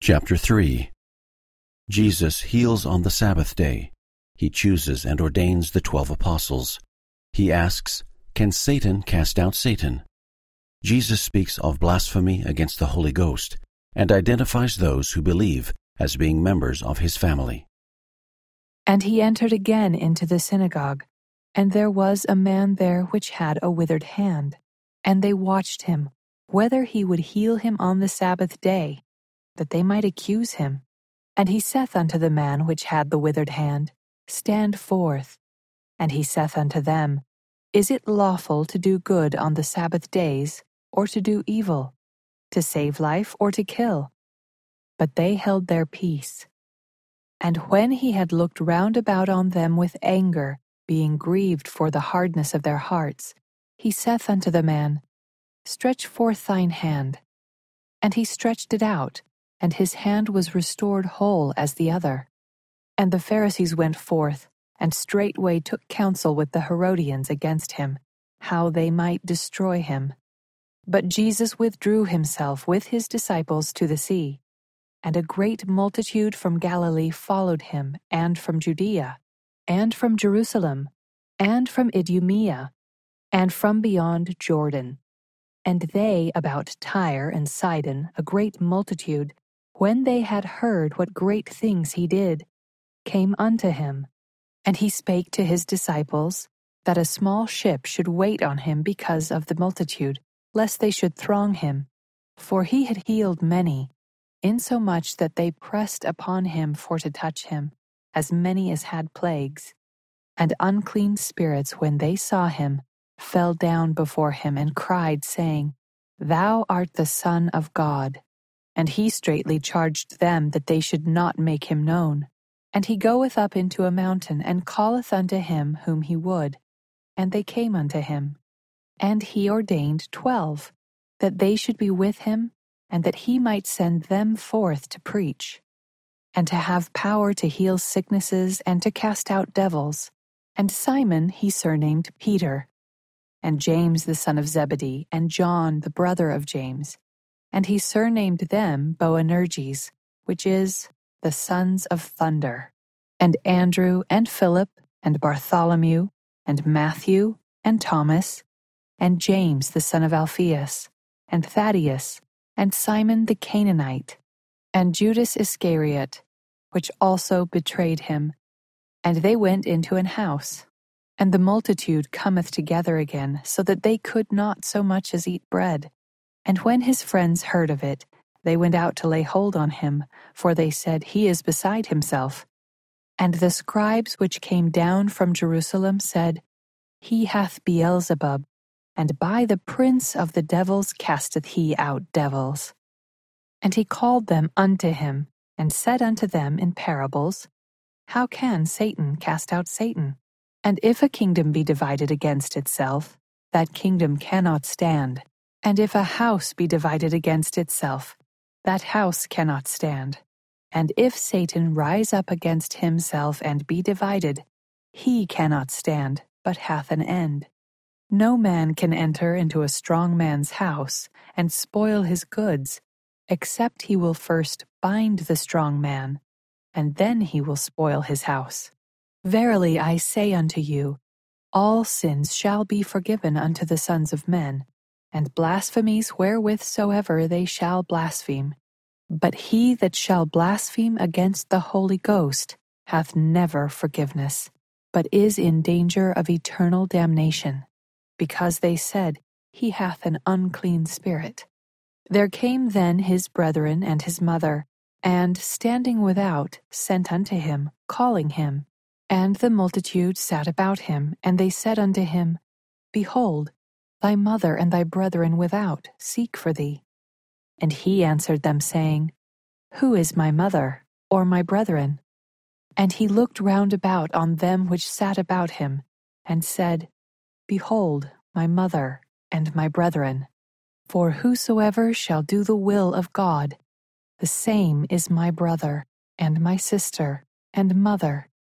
Chapter 3. Jesus heals on the Sabbath day. He chooses and ordains the 12 apostles. He asks, "Can Satan cast out Satan?" Jesus speaks of blasphemy against the Holy Ghost and identifies those who believe as being members of his family. And he entered again into the synagogue, and there was a man there which had a withered hand. And they watched him, whether he would heal him on the Sabbath day, that they might accuse him. And he saith unto the man which had the withered hand, Stand forth. And he saith unto them, Is it lawful to do good on the Sabbath days, or to do evil, to save life, or to kill? But they held their peace. And when he had looked round about on them with anger, being grieved for the hardness of their hearts, he saith unto the man, Stretch forth thine hand. And he stretched it out, and his hand was restored whole as the other. And the Pharisees went forth, and straightway took counsel with the Herodians against him, how they might destroy him. But Jesus withdrew himself with his disciples to the sea. And a great multitude from Galilee followed him, and from Judea, and from Jerusalem, and from Idumea, and from beyond Jordan. And they about Tyre and Sidon, a great multitude, when they had heard what great things he did, came unto him. And he spake to his disciples, that a small ship should wait on him because of the multitude, lest they should throng him. For he had healed many, insomuch that they pressed upon him for to touch him, as many as had plagues. And unclean spirits, when they saw him, fell down before him and cried, saying, Thou art the Son of God. And he straitly charged them that they should not make him known. And he goeth up into a mountain, and calleth unto him whom he would. And they came unto him. And he ordained 12, that they should be with him, and that he might send them forth to preach, and to have power to heal sicknesses and to cast out devils. And Simon he surnamed Peter, and James the son of Zebedee, and John the brother of James. And he surnamed them Boanerges, which is, the sons of thunder, and Andrew, and Philip, and Bartholomew, and Matthew, and Thomas, and James the son of Alphaeus, and Thaddeus, and Simon the Canaanite, and Judas Iscariot, which also betrayed him. And they went into an house. And the multitude cometh together again, so that they could not so much as eat bread. And when his friends heard of it, they went out to lay hold on him, for they said, He is beside himself. And the scribes which came down from Jerusalem said, He hath Beelzebub, and by the prince of the devils casteth he out devils. And he called them unto him, and said unto them in parables, How can Satan cast out Satan? And if a kingdom be divided against itself, that kingdom cannot stand. And if a house be divided against itself, that house cannot stand. And if Satan rise up against himself and be divided, he cannot stand, but hath an end. No man can enter into a strong man's house and spoil his goods, except he will first bind the strong man, and then he will spoil his house. Verily I say unto you, all sins shall be forgiven unto the sons of men, and blasphemies wherewith soever they shall blaspheme. But he that shall blaspheme against the Holy Ghost hath never forgiveness, but is in danger of eternal damnation, because they said, He hath an unclean spirit. There came then his brethren and his mother, and standing without, sent unto him, calling him. And the multitude sat about him, and they said unto him, Behold, thy mother and thy brethren without seek for thee. And he answered them, saying, Who is my mother, or my brethren? And he looked round about on them which sat about him, and said, Behold, my mother and my brethren. For whosoever shall do the will of God, the same is my brother, and my sister, and mother,